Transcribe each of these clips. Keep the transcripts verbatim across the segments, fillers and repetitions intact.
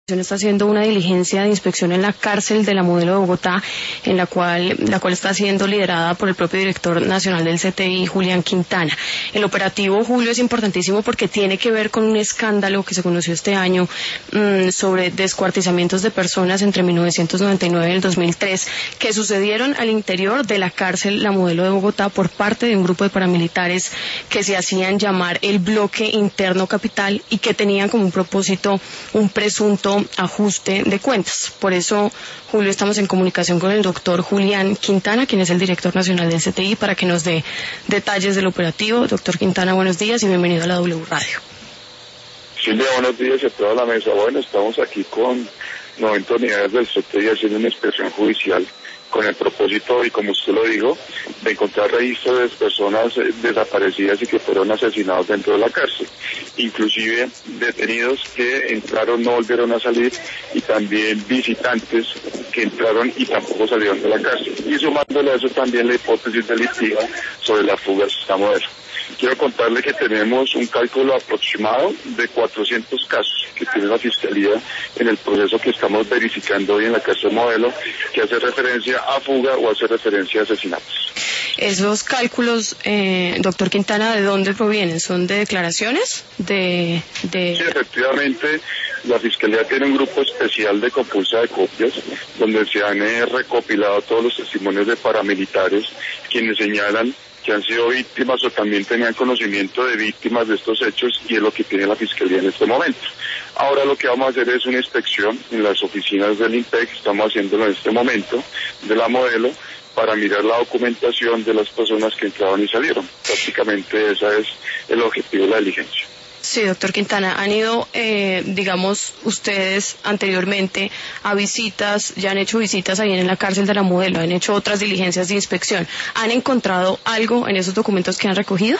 Está haciendo una diligencia de inspección en la cárcel de la Modelo de Bogotá, en la cual, la cual está siendo liderada por el propio director nacional del C T I, Julián Quintana. El operativo, Julio, es importantísimo porque tiene que ver con un escándalo que se conoció este año mmm, sobre descuartizamientos de personas entre mil novecientos noventa y nueve y el dos mil tres, que sucedieron al interior de la cárcel La Modelo de Bogotá por parte de un grupo de paramilitares que se hacían llamar el Bloque Interno Capital y que tenían como un propósito un presunto ajuste de cuentas. Por eso, Julio, estamos en comunicación con el doctor Julián Quintana, quien es el director nacional del C T I, para que nos dé detalles del operativo. Doctor Quintana, buenos días y bienvenido a la W Radio. Silvia, buenos días a toda la mesa. Bueno, estamos aquí con noventa unidades del C T I haciendo una inspección judicial con el propósito, y como usted lo dijo, de encontrar registros de personas desaparecidas y que fueron asesinados dentro de la cárcel, inclusive detenidos que entraron, no volvieron a salir, y también visitantes que entraron y tampoco salieron de la cárcel. Y sumándole a eso también la hipótesis delictiva sobre la fuga de esta modelo. Quiero contarle que tenemos un cálculo aproximado de cuatrocientos casos que tiene la Fiscalía en el proceso que estamos verificando hoy en la cárcel Modelo, que hace referencia a fuga o hace referencia a asesinatos. ¿Esos cálculos, eh, doctor Quintana, de dónde provienen? ¿Son de declaraciones? De, de... Sí, efectivamente, la Fiscalía tiene un grupo especial de compulsa de copias, donde se han eh, recopilado todos los testimonios de paramilitares, quienes señalan que han sido víctimas o también tenían conocimiento de víctimas de estos hechos, y es lo que tiene la Fiscalía en este momento. Ahora lo que vamos a hacer es una inspección en las oficinas del INPEC, estamos haciéndolo en este momento, de la Modelo, para mirar la documentación de las personas que entraban y salieron. Prácticamente ese es el objetivo de la diligencia. Sí, doctor Quintana, han ido, eh, digamos, ustedes anteriormente a visitas, ya han hecho visitas ahí en la cárcel de la Modelo, han hecho otras diligencias de inspección. ¿Han encontrado algo en esos documentos que han recogido?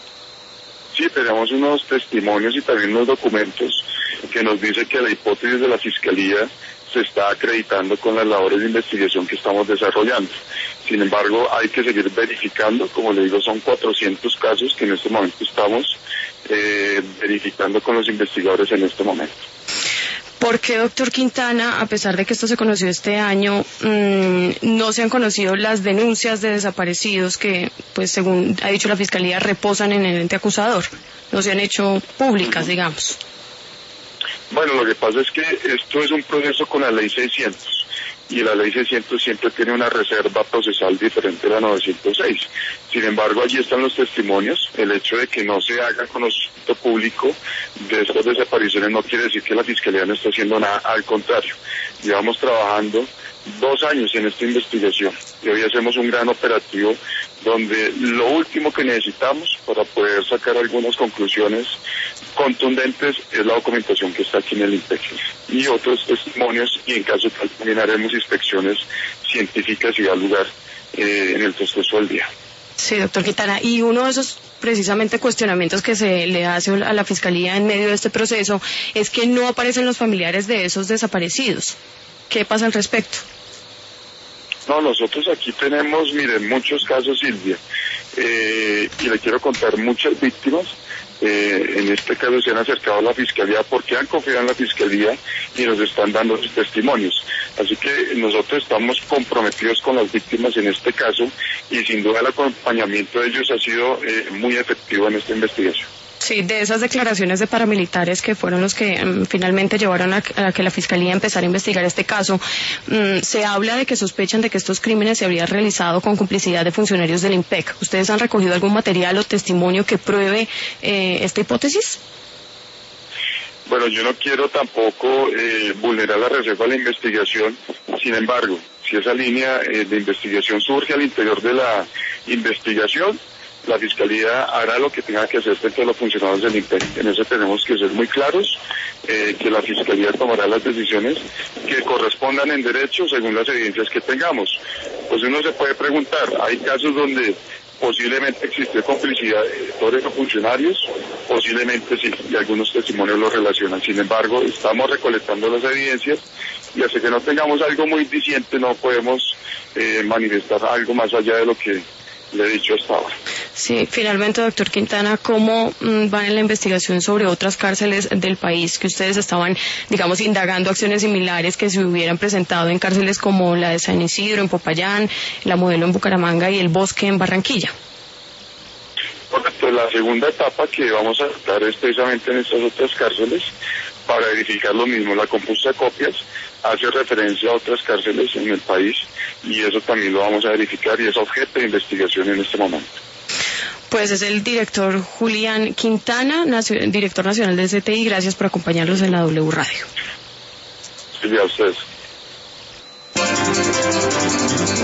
Sí, tenemos unos testimonios y también unos documentos que nos dice que la hipótesis de la Fiscalía se está acreditando con las labores de investigación que estamos desarrollando. Sin embargo, hay que seguir verificando, como le digo, son cuatrocientos casos que en este momento estamos eh, verificando con los investigadores en este momento. ¿Por qué, doctor Quintana, a pesar de que esto se conoció este año, mmm, no se han conocido las denuncias de desaparecidos que, pues según ha dicho la Fiscalía, reposan en el ente acusador? No se han hecho públicas, digamos. Bueno, lo que pasa es que esto es un proceso con la ley seiscientos, y la ley seiscientos siempre tiene una reserva procesal diferente a la novecientos seis. Sin embargo, allí están los testimonios. El hecho de que no se haga conocimiento público de estas desapariciones no quiere decir que la Fiscalía no esté haciendo nada, al contrario. Llevamos trabajando dos años en esta investigación y hoy hacemos un gran operativo donde lo último que necesitamos para poder sacar algunas conclusiones contundentes es la documentación que está aquí en el INPEC y otros testimonios, y en caso tal también haremos inspecciones científicas y da lugar eh, en el transcurso del día. Sí, doctor Quintana, y uno de esos precisamente cuestionamientos que se le hace a la Fiscalía en medio de este proceso es que no aparecen los familiares de esos desaparecidos. ¿Qué pasa al respecto? No, nosotros aquí tenemos, miren, muchos casos, Silvia, eh, y le quiero contar muchas víctimas. Eh, en este caso se han acercado a la Fiscalía porque han confiado en la Fiscalía y nos están dando sus testimonios. Así que nosotros estamos comprometidos con las víctimas en este caso, y sin duda el acompañamiento de ellos ha sido eh, muy efectivo en esta investigación. Sí, de esas declaraciones de paramilitares que fueron los que um, finalmente llevaron a, a que la Fiscalía empezara a investigar este caso, um, se habla de que sospechan de que estos crímenes se habrían realizado con complicidad de funcionarios del INPEC. ¿Ustedes han recogido algún material o testimonio que pruebe eh, esta hipótesis? Bueno, yo no quiero tampoco eh, vulnerar la reserva de la investigación. Sin embargo, si esa línea eh, de investigación surge al interior de la investigación, la Fiscalía hará lo que tenga que hacer frente a los funcionarios del INPEC. En eso tenemos que ser muy claros, eh, que la Fiscalía tomará las decisiones que correspondan en derecho según las evidencias que tengamos. Pues uno se puede preguntar, hay casos donde posiblemente existe complicidad de todos los funcionarios, posiblemente sí, y algunos testimonios lo relacionan. Sin embargo, estamos recolectando las evidencias, y hasta que no tengamos algo muy diciente no podemos eh, manifestar algo más allá de lo que le he dicho hasta ahora. Sí, finalmente, doctor Quintana, ¿cómo mmm, van en la investigación sobre otras cárceles del país que ustedes estaban, digamos, indagando acciones similares que se hubieran presentado en cárceles como la de San Isidro, en Popayán, la Modelo en Bucaramanga y el Bosque en Barranquilla? Correcto, la segunda etapa que vamos a tratar es precisamente en estas otras cárceles para verificar lo mismo. La compuesta de copias hace referencia a otras cárceles en el país y eso también lo vamos a verificar y es objeto de investigación en este momento. Pues es el director Julián Quintana, nacio- director nacional del C T I. Gracias por acompañarnos en la W Radio. Sí, a ustedes.